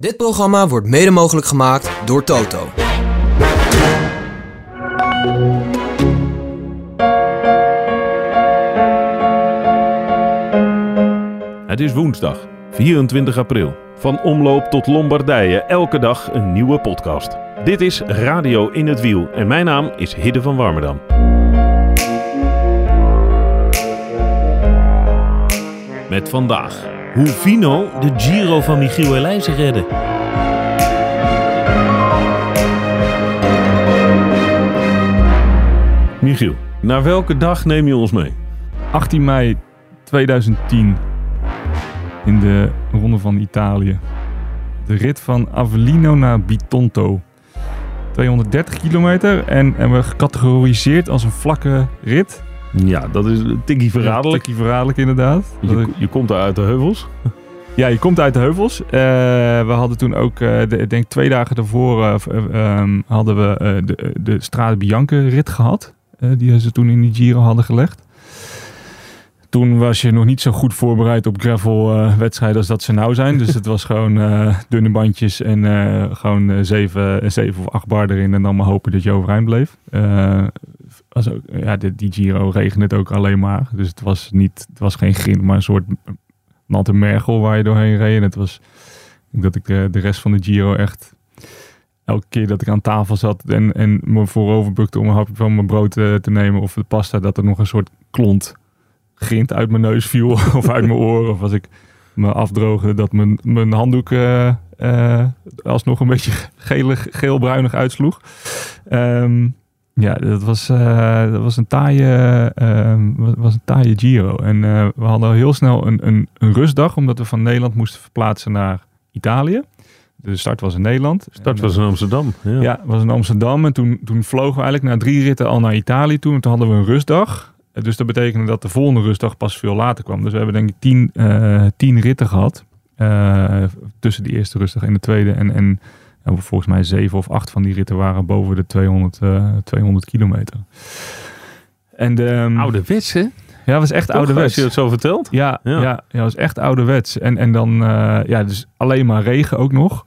Dit programma wordt mede mogelijk gemaakt door Toto. Het is woensdag, 24 april. Van omloop tot Lombardije, elke dag een nieuwe podcast. Dit is Radio in het Wiel en mijn naam is Hidde van Warmerdam. Met vandaag hoe Vino de Giro van Michiel Elijzen redde. Michiel, naar welke dag neem je ons mee? 18 mei 2010 in de Ronde van Italië. De rit van Avellino naar Bitonto. 230 kilometer en we gecategoriseerd als een vlakke rit. Ja, dat is tikkie verraderlijk. Tikkie verraderlijk inderdaad. Je komt daar uit de heuvels. Ja, je komt uit de heuvels. We hadden toen ook, ik denk 2 dagen daarvoor, hadden we de Strade Bianche rit gehad. Die ze toen in die Giro hadden gelegd. Toen was je nog niet zo goed voorbereid op gravel-wedstrijden als dat ze nou zijn. Dus het was gewoon dunne bandjes en gewoon 7 of 8 bar erin. En dan maar hopen dat je overeind bleef. Die Giro regende het ook alleen maar. Dus het was geen grind, maar een soort natte mergel waar je doorheen reed. En het was, ik denk dat ik de rest van de Giro echt elke keer dat ik aan tafel zat en me voorover bukte om een hapje van mijn brood te nemen of de pasta, dat er nog een soort klont grind uit mijn neus viel of uit mijn oren. Of als ik me afdroogde dat mijn handdoek alsnog een beetje geel-bruinig uitsloeg. Ja, dat was een taaie Giro. En we hadden al heel snel een rustdag, omdat we van Nederland moesten verplaatsen naar Italië. De start was in Nederland. De start was in Amsterdam. Ja, was in Amsterdam. En toen vlogen we eigenlijk na 3 ritten al naar Italië toe. En toen hadden we een rustdag. Dus dat betekende dat de volgende rustdag pas veel later kwam. Dus we hebben denk ik 10 ritten gehad. Tussen die eerste rustdag en de tweede. En volgens mij 7 of 8 van die ritten waren boven de 200 kilometer. En ouderwets, hè? Ja, het was echt ouderwets. Als je het zo vertelt? Ja, het was echt ouderwets. En dan dus alleen maar regen ook nog.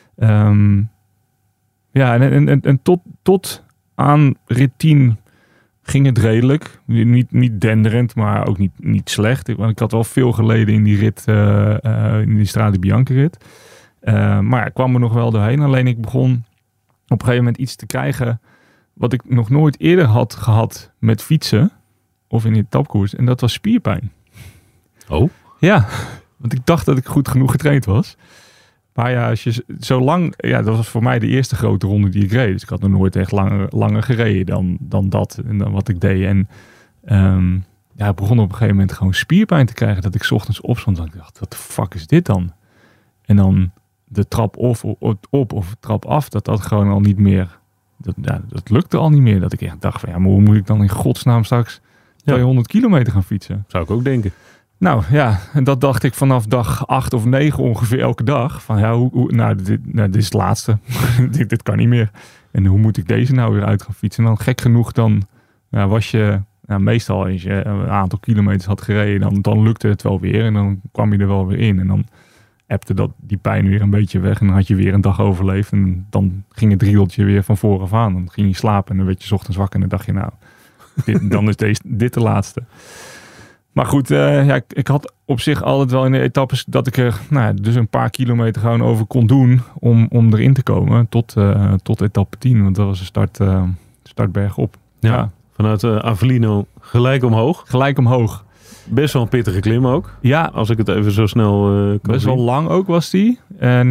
En tot aan rit 10 ging het redelijk. Niet denderend, maar ook niet slecht. Want ik had wel veel geleden in die rit, in die Strade Bianche rit. Maar ik kwam er nog wel doorheen. Alleen ik begon op een gegeven moment iets te krijgen wat ik nog nooit eerder had gehad met fietsen of in de etappekoers. En dat was spierpijn. Oh? Ja, want ik dacht dat ik goed genoeg getraind was. Maar ja, als je zo lang... Ja, dat was voor mij de eerste grote ronde die ik reed. Dus ik had nog nooit echt langer gereden dan dat en dan wat ik deed. En ik begon op een gegeven moment gewoon spierpijn te krijgen. Dat ik 's ochtends opstond en ik dacht, wat de fuck is dit dan? En dan de trap op of trap af, dat gewoon al niet meer... Dat lukte al niet meer. Dat ik echt dacht van, maar hoe moet ik dan in godsnaam straks 200 kilometer gaan fietsen? Zou ik ook denken. Nou ja, en dat dacht ik vanaf dag 8 of 9 ongeveer elke dag. Van dit is het laatste. dit kan niet meer. En hoe moet ik deze nou weer uit gaan fietsen? En dan gek genoeg was je... meestal als je een aantal kilometers had gereden, dan lukte het wel weer. En dan kwam je er wel weer in. En dan appte die pijn weer een beetje weg. En dan had je weer een dag overleefd. En dan ging het riedeltje weer van vooraf aan. Dan ging je slapen en dan werd je 's ochtends wakker. En dan dacht je, dan is dit de laatste. Maar goed, ik had op zich altijd wel in de etappes dat ik er dus een paar kilometer gewoon over kon doen om erin te komen tot etappe 10. Want dat was de start bergop. Ja. Vanuit Avellino gelijk omhoog. Gelijk omhoog. Best wel een pittige klim ook. Ja. Als ik het even zo snel kan best zien. wel lang ook was die. En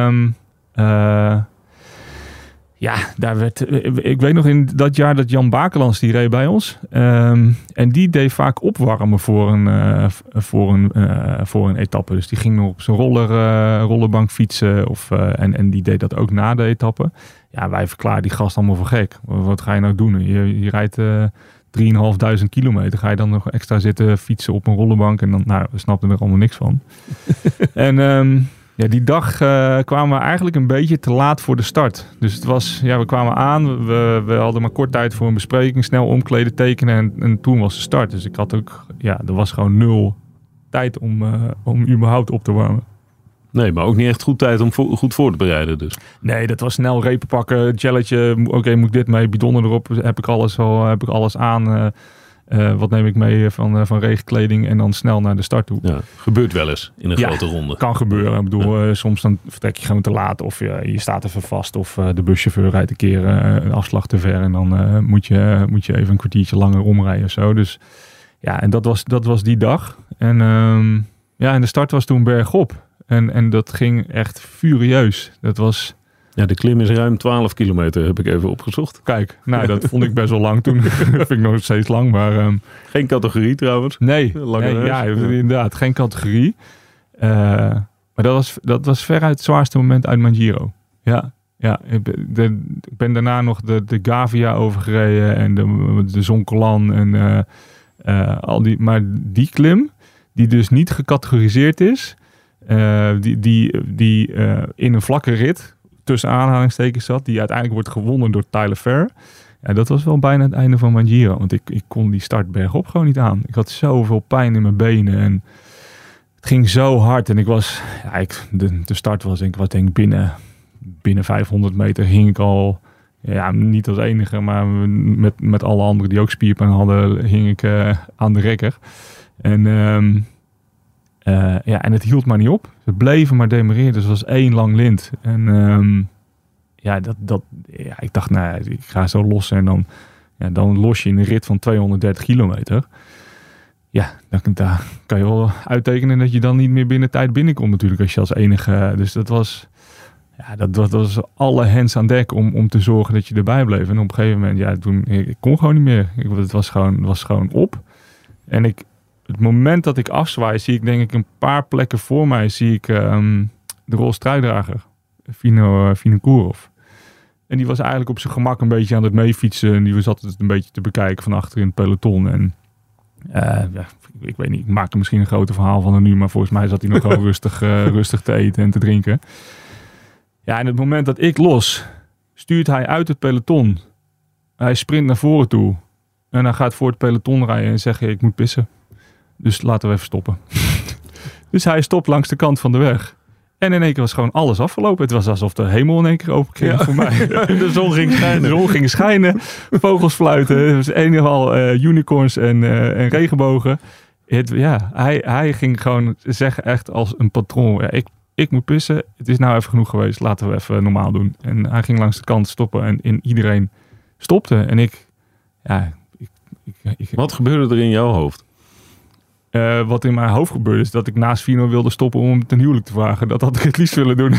daar werd... Ik weet nog in dat jaar dat Jan Bakelands die reed bij ons. En die deed vaak opwarmen voor een etappe. Dus die ging nog op zijn rollerbank fietsen. En die deed dat ook na de etappe. Ja, wij verklaren die gast allemaal voor gek. Wat ga je nou doen? Je rijdt 3.500 kilometer. Ga je dan nog extra zitten fietsen op een rollerbank? En dan, we snapten er allemaal niks van. En die dag kwamen we eigenlijk een beetje te laat voor de start. Dus het was, we kwamen aan. We hadden maar kort tijd voor een bespreking. Snel omkleden, tekenen. En toen was de start. Dus ik had ook, er was gewoon 0 tijd om überhaupt op te warmen. Nee, maar ook niet echt goed tijd om goed voor te bereiden dus. Nee, dat was snel repen pakken, gelletje. Oké, moet ik dit mee? Bidonnen erop. Heb ik alles aan. Wat neem ik mee van regenkleding? En dan snel naar de start toe. Ja, gebeurt wel eens in een grote ronde. Kan gebeuren. Ik bedoel, soms dan vertrek je gewoon te laat. Of je staat even vast. Of de buschauffeur rijdt een keer een afslag te ver. En dan moet je even een kwartiertje langer omrijden of zo. Dus ja, en dat was die dag. En en de start was toen bergop. En dat ging echt furieus. Dat was... Ja, de klim is ruim 12 kilometer, heb ik even opgezocht. Kijk, nou, dat vond ik best wel lang toen. Dat vind ik nog steeds lang, maar... Geen categorie trouwens. Nee, inderdaad, geen categorie. Maar dat was veruit het zwaarste moment uit mijn Giro. Ja, ik ben daarna nog de Gavia overgereden en de Zoncolan en al die... Maar die klim, die dus niet gecategoriseerd is, die in een vlakke rit tussen aanhalingstekens zat, die uiteindelijk wordt gewonnen door Tyler Fair. Ja, dat was wel bijna het einde van mijn Giro, want ik kon die start bergop gewoon niet aan. Ik had zoveel pijn in mijn benen en het ging zo hard. En ik was, de start was denk ik binnen 500 meter hing ik al, niet als enige, maar met alle anderen die ook spierpijn hadden, hing ik aan de rekker. En en het hield maar niet op. Ze bleven maar demereren. Dus het was één lang lint. En ik dacht, ik ga zo lossen. En dan los je in een rit van 230 kilometer. Ja, dan kan je wel uittekenen dat je dan niet meer binnen tijd binnenkomt natuurlijk. Als je als enige... Dus dat was alle hens aan dek om te zorgen dat je erbij bleef. En op een gegeven moment, ik kon gewoon niet meer. Het was gewoon op. En het moment dat ik afzwaai, zie ik denk ik een paar plekken voor mij, zie ik de rolstruidrager, Vino Kourov. En die was eigenlijk op zijn gemak een beetje aan het meefietsen. En die zat het een beetje te bekijken van achter in het peloton. En ik weet niet, ik maak er misschien een groter verhaal van nu, maar volgens mij zat hij nog wel rustig te eten en te drinken. Ja, en het moment dat ik los, stuurt hij uit het peloton. Hij sprint naar voren toe. En hij gaat voor het peloton rijden en zegt, ik moet pissen. Dus laten we even stoppen. Dus hij stopt langs de kant van de weg. En in één keer was gewoon alles afgelopen. Het was alsof de hemel in één keer open ging voor mij. De zon ging schijnen. De zon ging schijnen. Vogels fluiten. Het was eenmaal unicorns en regenbogen. Hij ging gewoon zeggen echt als een patroon. Ja, ik moet pissen. Het is nou even genoeg geweest. Laten we even normaal doen. En hij ging langs de kant stoppen. En iedereen stopte. En ik... Wat gebeurde er in jouw hoofd? Wat in mijn hoofd gebeurde is dat ik naast Vino wilde stoppen om hem ten huwelijk te vragen. Dat had ik het liefst willen doen.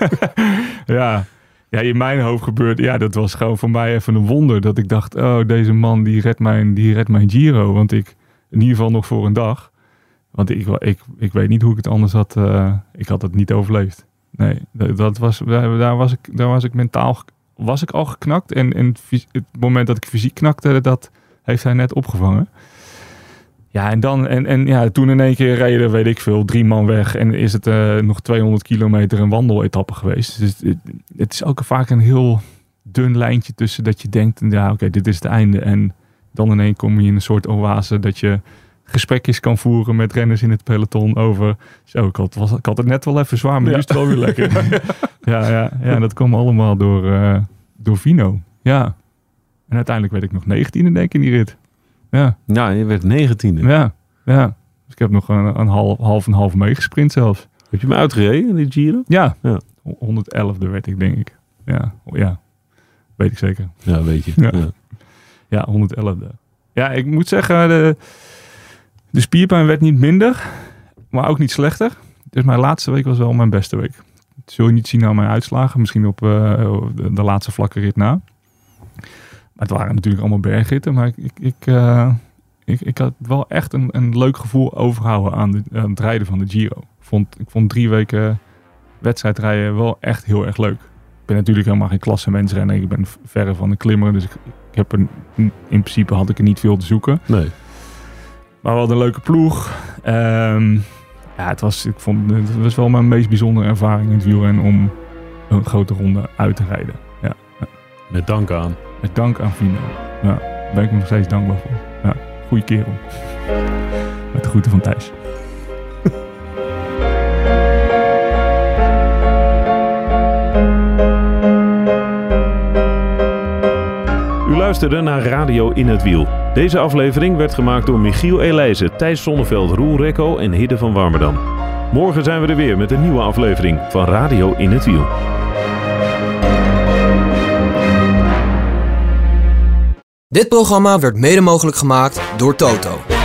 Ja, in mijn hoofd gebeurde... Ja, dat was gewoon voor mij even een wonder. Dat ik dacht, deze man die redt mijn Giro. Want in ieder geval nog voor een dag. Want ik weet niet hoe ik het anders had... ik had het niet overleefd. Nee, daar was ik mentaal... Was ik al geknakt. En het moment dat ik fysiek knakte, dat heeft hij net opgevangen. Ja, en dan toen in één keer reden, weet ik veel, 3 man weg. En is het nog 200 kilometer een wandeletappe geweest. Dus het is ook vaak een heel dun lijntje tussen dat je denkt, dit is het einde. En dan ineens kom je in een soort oase dat je gesprekjes kan voeren met renners in het peloton over... Zo, ik had het net wel even zwaar, maar nu is het wel weer lekker. Ja, dat kwam allemaal door Vino. Ja. En uiteindelijk werd ik nog 19e, denk ik, in die rit. Ja. Ja, je werd 19e. Ja. Dus ik heb nog een half meegesprint zelfs. Heb je me uitgereden in die Giro? Ja. 111e werd ik, denk ik. Ja. Weet ik zeker. Ja, weet je. Ja, 111e. Ja, ik moet zeggen, de spierpijn werd niet minder, maar ook niet slechter. Dus mijn laatste week was wel mijn beste week. Dat zul je niet zien aan mijn uitslagen. Misschien op de laatste vlakke rit na. Maar het waren natuurlijk allemaal bergritten. Maar ik had wel echt een leuk gevoel overgehouden aan het rijden van de Giro. Ik vond 3 weken wedstrijdrijden wel echt heel erg leuk. Ik ben natuurlijk helemaal geen klassementsrenner. Ik ben verre van de klimmer. Dus in principe had ik er niet veel te zoeken. Nee. Maar we hadden een leuke ploeg. Het was wel mijn meest bijzondere ervaring in het wielrennen om een grote ronde uit te rijden. Ja. Met dank aan. Met dank aan Vino. Ja, daar ben ik nog steeds dankbaar voor. Ja, goeie kerel. Met de groeten van Thijs. luisterde naar Radio in het Wiel. Deze aflevering werd gemaakt door Michiel Elijzen, Thijs Sonneveld, Roel Rekko en Hidde van Warmerdam. Morgen zijn we er weer met een nieuwe aflevering van Radio in het Wiel. Dit programma werd mede mogelijk gemaakt door Toto.